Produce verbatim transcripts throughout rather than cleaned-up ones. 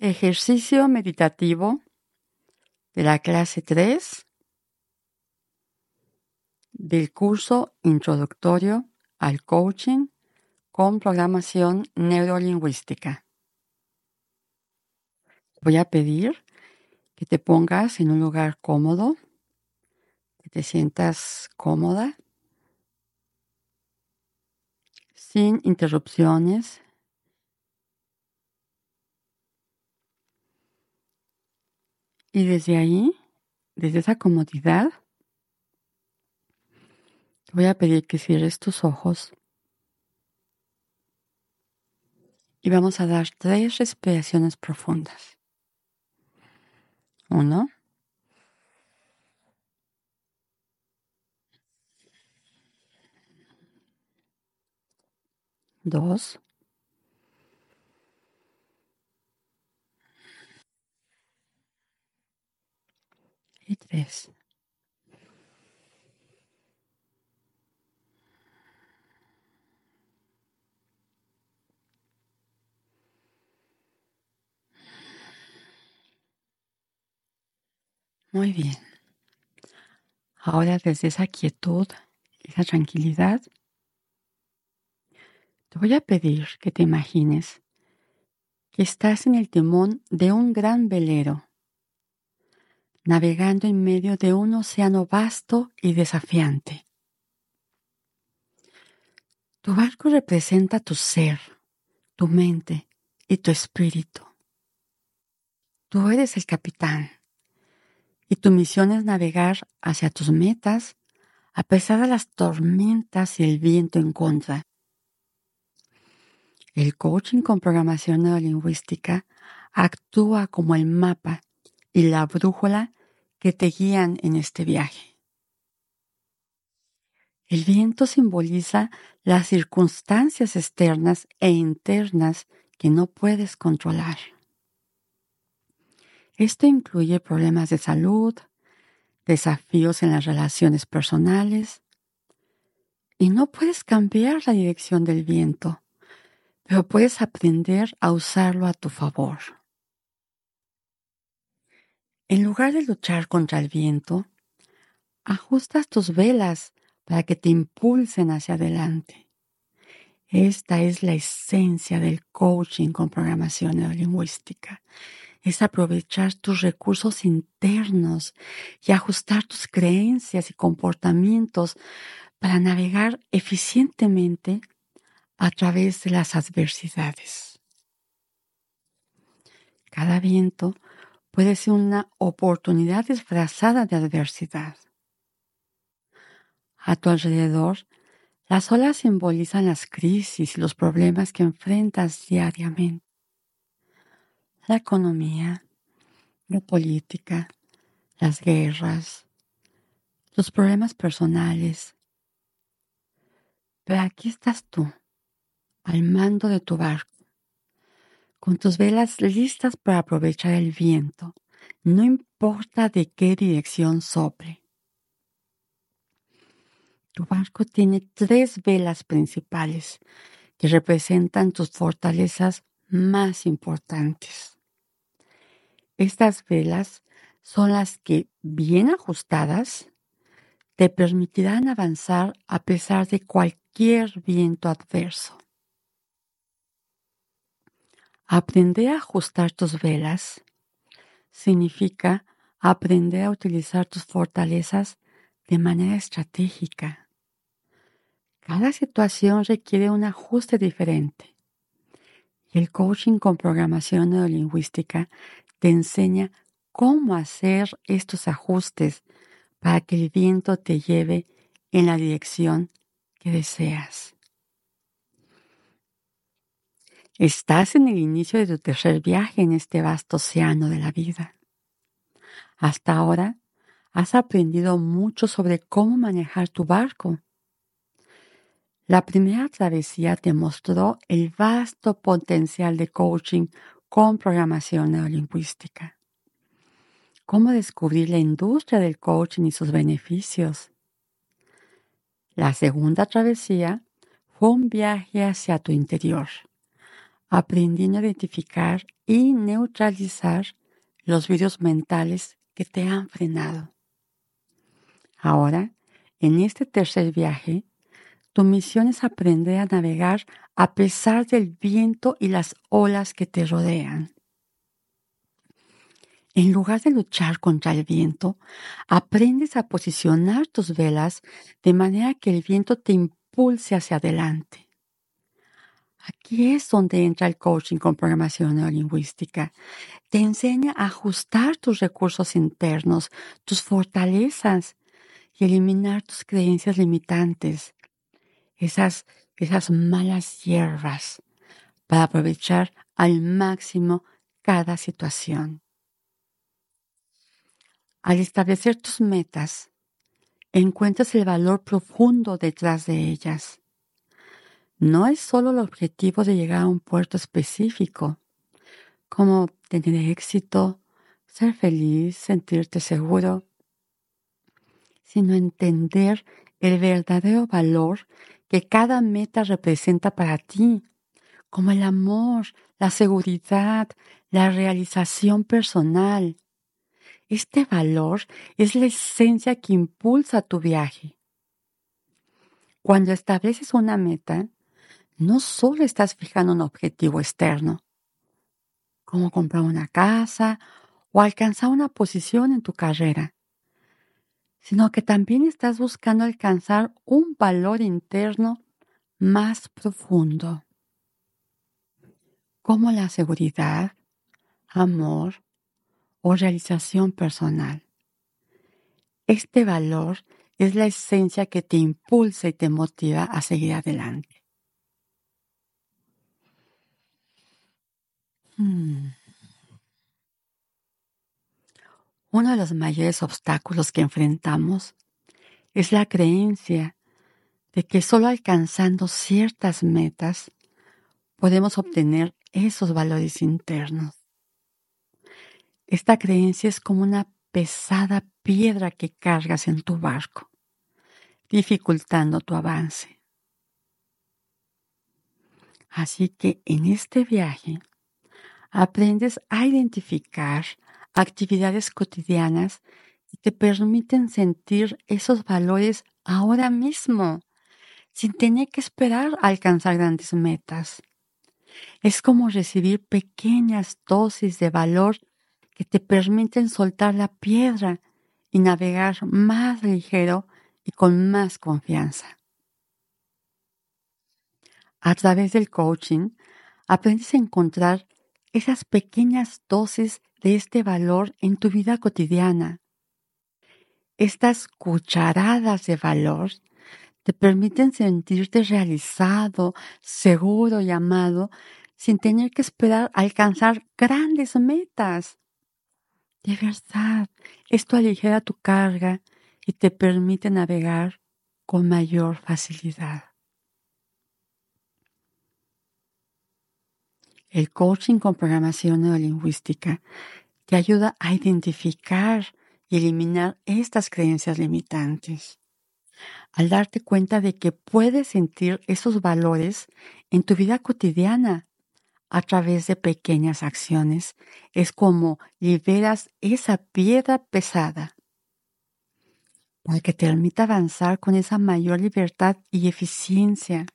Ejercicio meditativo de la clase tres del curso introductorio al coaching con programación neurolingüística. Voy a pedir que te pongas en un lugar cómodo, que te sientas cómoda, sin interrupciones. Y desde ahí, desde esa comodidad, te voy a pedir que cierres tus ojos y vamos a dar tres respiraciones profundas. Uno. Dos. Y tres. Muy bien. Ahora desde esa quietud, esa tranquilidad, te voy a pedir que te imagines que estás en el timón de un gran velero, navegando en medio de un océano vasto y desafiante. Tu barco representa tu ser, tu mente y tu espíritu. Tú eres el capitán y tu misión es navegar hacia tus metas a pesar de las tormentas y el viento en contra. El coaching con programación neurolingüística actúa como el mapa y la brújula que te guían en este viaje. El viento simboliza las circunstancias externas e internas que no puedes controlar. Esto incluye problemas de salud, desafíos en las relaciones personales, y no puedes cambiar la dirección del viento, pero puedes aprender a usarlo a tu favor. En lugar de luchar contra el viento, ajustas tus velas para que te impulsen hacia adelante. Esta es la esencia del coaching con programación neurolingüística. Es aprovechar tus recursos internos y ajustar tus creencias y comportamientos para navegar eficientemente a través de las adversidades. Cada viento puede ser una oportunidad disfrazada de adversidad. A tu alrededor, las olas simbolizan las crisis y los problemas que enfrentas diariamente. La economía, la política, las guerras, los problemas personales. Pero aquí estás tú, al mando de tu barco, con tus velas listas para aprovechar el viento, no importa de qué dirección sople. Tu barco tiene tres velas principales que representan tus fortalezas más importantes. Estas velas son las que, bien ajustadas, te permitirán avanzar a pesar de cualquier viento adverso. Aprender a ajustar tus velas significa aprender a utilizar tus fortalezas de manera estratégica. Cada situación requiere un ajuste diferente. Y el coaching con programación neurolingüística te enseña cómo hacer estos ajustes para que el viento te lleve en la dirección que deseas. Estás en el inicio de tu tercer viaje en este vasto océano de la vida. Hasta ahora has aprendido mucho sobre cómo manejar tu barco. La primera travesía te mostró el vasto potencial de coaching con programación neurolingüística. Cómo descubrir la industria del coaching y sus beneficios. La segunda travesía fue un viaje hacia tu interior, aprendiendo a identificar y neutralizar los vídeos mentales que te han frenado. Ahora, en este tercer viaje, tu misión es aprender a navegar a pesar del viento y las olas que te rodean. En lugar de luchar contra el viento, aprendes a posicionar tus velas de manera que el viento te impulse hacia adelante. Aquí es donde entra el coaching con programación neurolingüística. Te enseña a ajustar tus recursos internos, tus fortalezas y eliminar tus creencias limitantes, esas, esas malas hierbas, para aprovechar al máximo cada situación. Al establecer tus metas, encuentras el valor profundo detrás de ellas. No es solo el objetivo de llegar a un puerto específico, como tener éxito, ser feliz, sentirte seguro, sino entender el verdadero valor que cada meta representa para ti, como el amor, la seguridad, la realización personal. Este valor es la esencia que impulsa tu viaje. Cuando estableces una meta, no solo estás fijando un objetivo externo, como comprar una casa o alcanzar una posición en tu carrera, sino que también estás buscando alcanzar un valor interno más profundo, como la seguridad, amor o realización personal. Este valor es la esencia que te impulsa y te motiva a seguir adelante. Hmm. Uno de los mayores obstáculos que enfrentamos es la creencia de que solo alcanzando ciertas metas podemos obtener esos valores internos. Esta creencia es como una pesada piedra que cargas en tu barco, dificultando tu avance. Así que en este viaje aprendes a identificar actividades cotidianas que te permiten sentir esos valores ahora mismo, sin tener que esperar a alcanzar grandes metas. Es como recibir pequeñas dosis de valor que te permiten soltar la piedra y navegar más ligero y con más confianza. A través del coaching, aprendes a encontrar esas pequeñas dosis de este valor en tu vida cotidiana. Estas cucharadas de valor te permiten sentirte realizado, seguro y amado sin tener que esperar a alcanzar grandes metas. De verdad, esto aligera tu carga y te permite navegar con mayor facilidad. El coaching con programación neurolingüística te ayuda a identificar y eliminar estas creencias limitantes. Al darte cuenta de que puedes sentir esos valores en tu vida cotidiana a través de pequeñas acciones, es como liberas esa piedra pesada para que te permita avanzar con esa mayor libertad y eficiencia.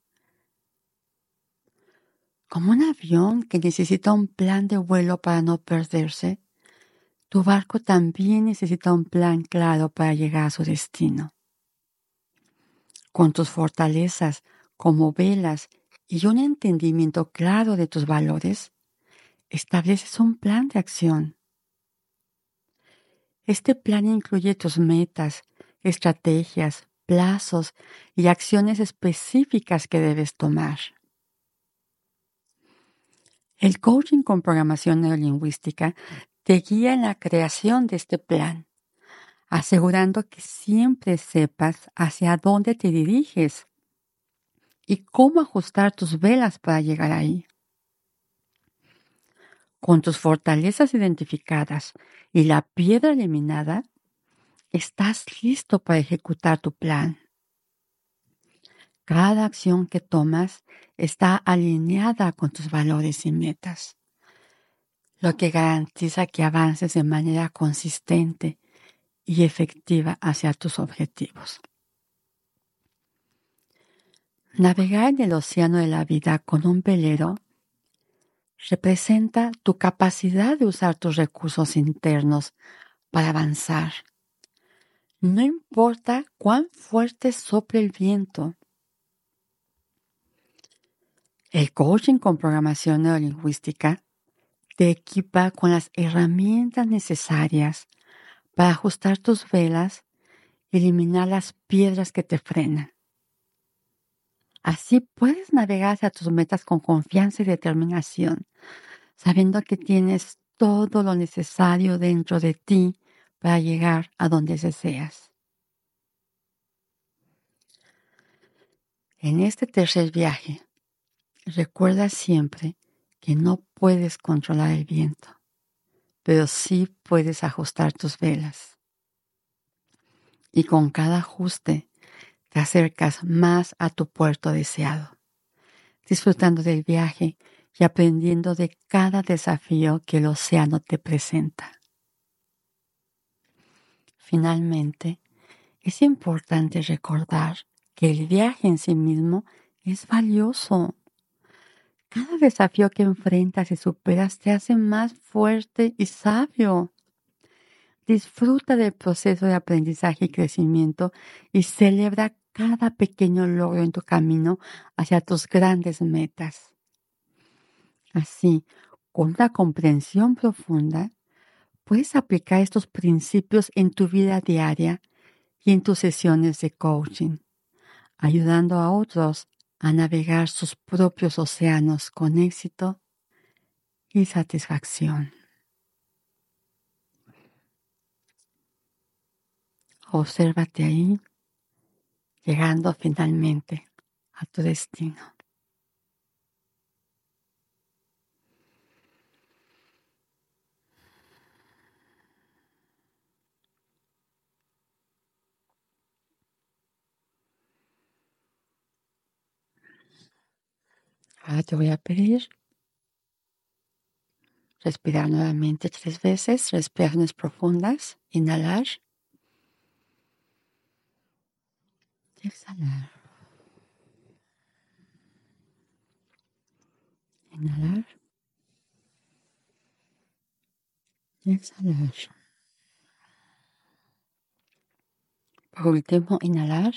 Como un avión que necesita un plan de vuelo para no perderse, tu barco también necesita un plan claro para llegar a su destino. Con tus fortalezas como velas y un entendimiento claro de tus valores, estableces un plan de acción. Este plan incluye tus metas, estrategias, plazos y acciones específicas que debes tomar. El coaching con programación neurolingüística te guía en la creación de este plan, asegurando que siempre sepas hacia dónde te diriges y cómo ajustar tus velas para llegar ahí. Con tus fortalezas identificadas y la piedra eliminada, estás listo para ejecutar tu plan. Cada acción que tomas está alineada con tus valores y metas, lo que garantiza que avances de manera consistente y efectiva hacia tus objetivos. Navegar en el océano de la vida con un velero representa tu capacidad de usar tus recursos internos para avanzar. No importa cuán fuerte sople el viento. El coaching con programación neurolingüística te equipa con las herramientas necesarias para ajustar tus velas y eliminar las piedras que te frenan. Así puedes navegar hacia tus metas con confianza y determinación, sabiendo que tienes todo lo necesario dentro de ti para llegar a donde deseas. En este tercer viaje, recuerda siempre que no puedes controlar el viento, pero sí puedes ajustar tus velas. Y con cada ajuste te acercas más a tu puerto deseado, disfrutando del viaje y aprendiendo de cada desafío que el océano te presenta. Finalmente, es importante recordar que el viaje en sí mismo es valioso. Cada desafío que enfrentas y superas te hace más fuerte y sabio. Disfruta del proceso de aprendizaje y crecimiento y celebra cada pequeño logro en tu camino hacia tus grandes metas. Así, con una comprensión profunda, puedes aplicar estos principios en tu vida diaria y en tus sesiones de coaching, ayudando a otros a navegar sus propios océanos con éxito y satisfacción. Obsérvate ahí, llegando finalmente a tu destino. Ahora te voy a pedir respirar nuevamente tres veces, respiraciones profundas, inhalar y exhalar. Inhalar y exhalar. Por último, inhalar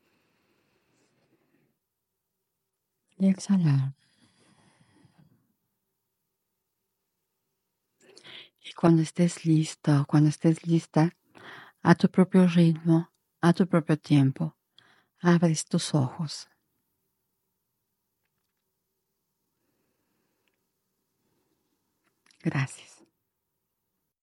y exhalar. Y cuando estés listo, cuando estés lista, a tu propio ritmo, a tu propio tiempo, abres tus ojos. Gracias.